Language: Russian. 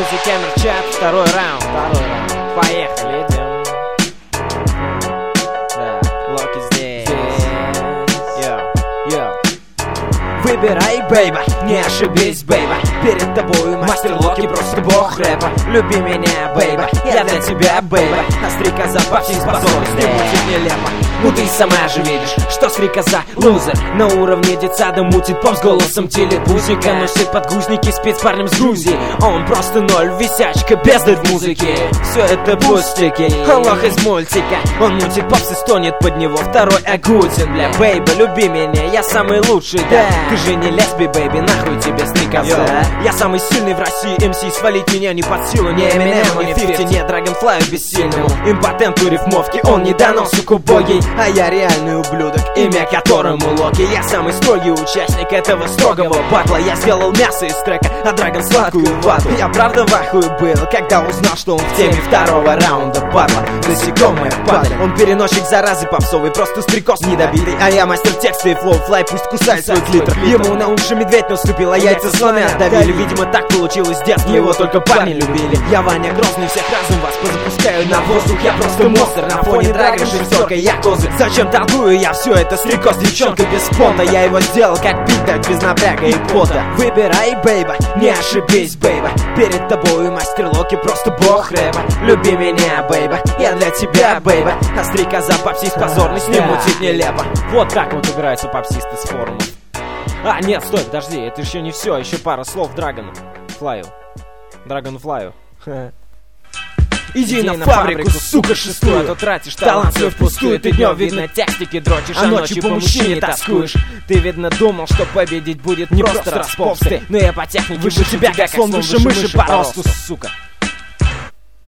Music Hammer Chat, второй раунд. Поехали, идем. Да, Локи здесь. Йоу. Выбирай, бейба, не ошибись, бейба. Перед тобою мастер Локи, просто бог рэпа. Люби меня, бейба, я для тебя, бейба. А стрекоза по всей способности мутит нелепо. Ну ты сама же видишь, что стрекоза лузер. На уровне детсада мутит поп с голосом телепузика. Носит подгузники, спит с парнем с Грузии. Он просто ноль, висячка, бездарь в музыке. Все это пустяки, он лох из мультика. Он мутит попс и стонет под него второй Агутин. Бля, бейба, люби меня, я самый лучший, да. Ты же не лесби, бейби, нахуй тебе стрекоза. Я самый сильный в России MC, свалить меня не под силу. Не Эминему, не 50, не Dragonfly бессильному. Импотенту рифмовки, он не доносок убогий. А я реальный ублюдок, имя которому Локи. Я самый строгий участник этого строгого батла. Я сделал мясо из трека, а Драгон сладкую вату. Я правда в ахуе был, когда узнал, что он в теме второго раунда батла. Насекомое падаль, он переносчик заразы попсовый, просто стрекоз недобитый. А я мастер текста и флоу, флай пусть кусает свой клитор. Ему на уши медведь наступил, а яйца слоны отдавили. Видимо так получилось с детства, его только парни любили. Я Ваня Грозный, всех разум вас позапускаю на воздух. Я просто монстр, на фоне Драгон шестерка, я козырь. Зачем толкую я все это, стрекоз, девчонка без понта. Я его сделал как бит, так без напряга и пота. Выбирай, бейба, не ошибись, бейба. Перед тобою мастер Локи, просто бог рэпа. Люби меня, бейба, я для тебя, бейба. А стрекоза попсист позорный, с ним мутит нелепо. Вот так вот играются попсисты с форумов. А, нет, стой, подожди, это еще не все, еще пара слов Dragonfly. Иди на фабрику, сука, шестую, а то тратишь талант свой впустую. Ты днем, видно, текстики дрочишь, а ночью по мужчине тоскуешь. Ты, видно, думал, что победить будет не просто располз ты. Но я по технике выше тебя, как слон выше мыши по росту, сука.